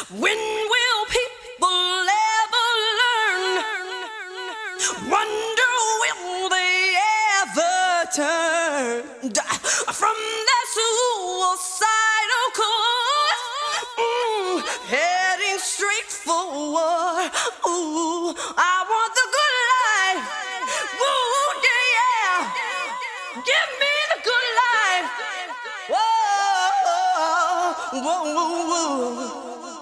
When will people ever learn? Wonder will they ever turn from their suicidal course, heading straight for war. Ooh, I want the good life. Ooh, yeah, give me the good life. Whoa, whoa, whoa, whoa.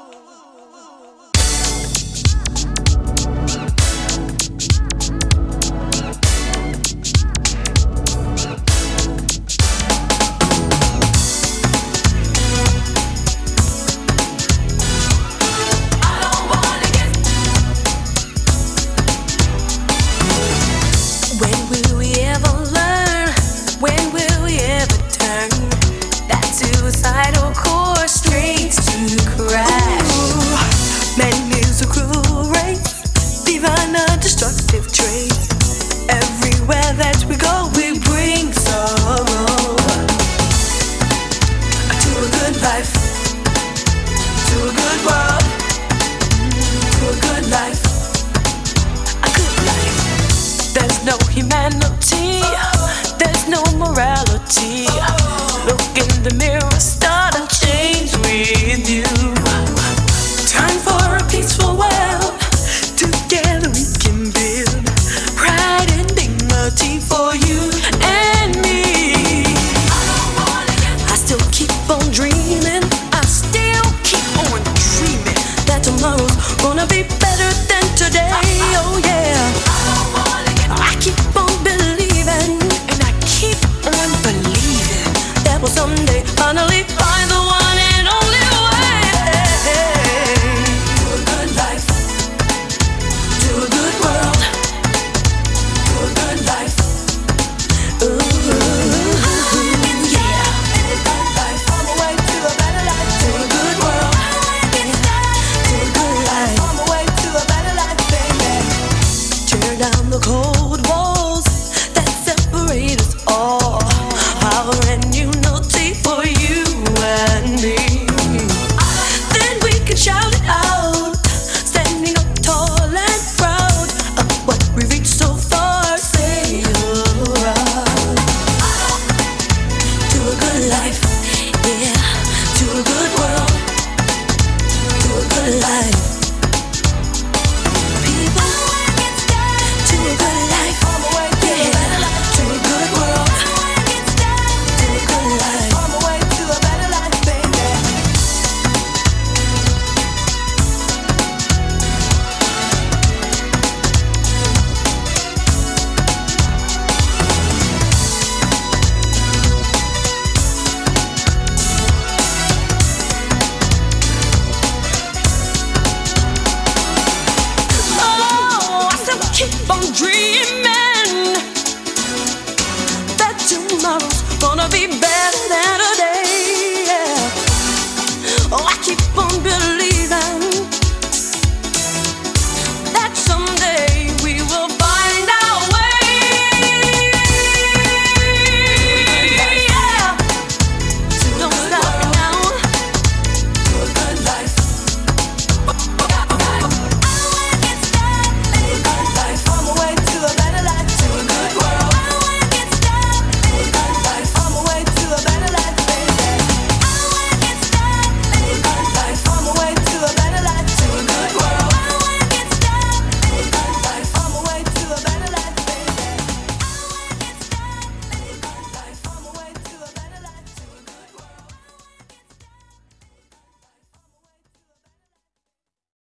Suicidal course straight to crash. Man is a cruel race, divine a destructive trait. Everywhere that we go, we bring sorrow to a good life, to a good world, to a good life, a good life. There's no humanity, there's no morality. Look in the mirror, start a change with you. Time for a peaceful world. Together we can build pride and dignity for you and me. I still keep on dreaming. I still keep on dreaming that tomorrow's gonna be